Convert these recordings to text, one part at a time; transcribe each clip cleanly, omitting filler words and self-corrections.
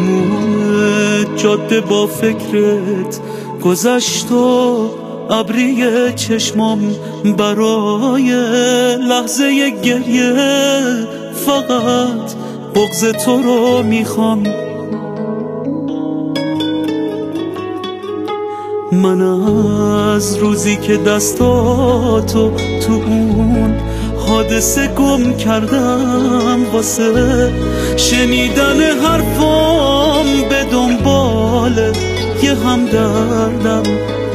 تموم جاده با فکرت گذشت و ابری چشمام برای لحظه گریه فقط بغض تو رو میخوام. من از روزی که دستاتو تو اون حادثه گم کردم واسه شنیدن حرفام به دنبال یه همدردم.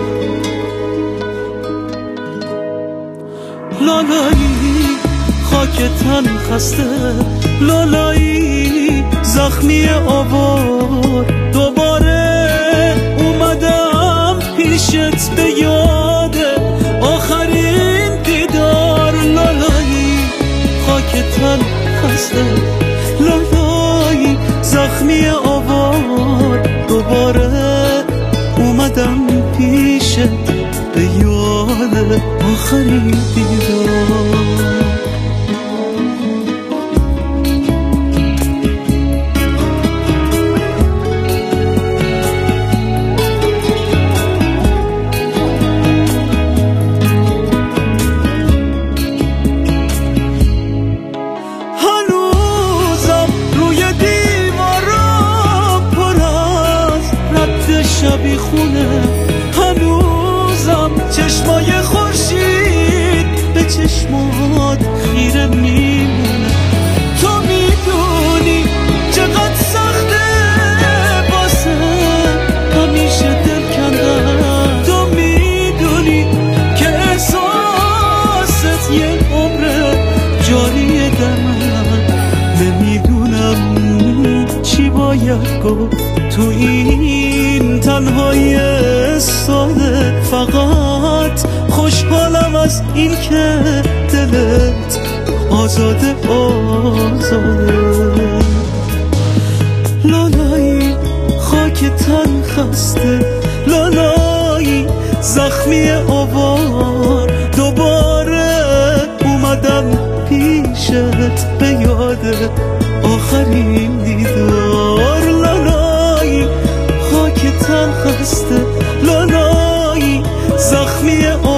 لالایی خاک تن خسته، لالایی زخمی آوار، دوباره اومدم پیشت به یاد آخرین دیدار. لالایی خاک تن خسته، لالایی زخمی آوار، دوباره اومدم پیشت به یاد آخرین دیدار. شبی خونه هنوزم چشمای خورشید به چشمات خیره میمونه. تو میدونی چقدر سخته واسه همیشه دل کندن، تو میدونی که احساست یه عمره جاریه در من. نمیدونم چی باید گفت تو این تنهای ساده، فقط خوشحالم از این که دلت آزاده آزاده. لالایی خاک تن خسته، لالایی زخمی آوار، دوباره اومدم پیشت به یاد آخرین دیدار. لالایی خاک تن خسته، لالایی زخمی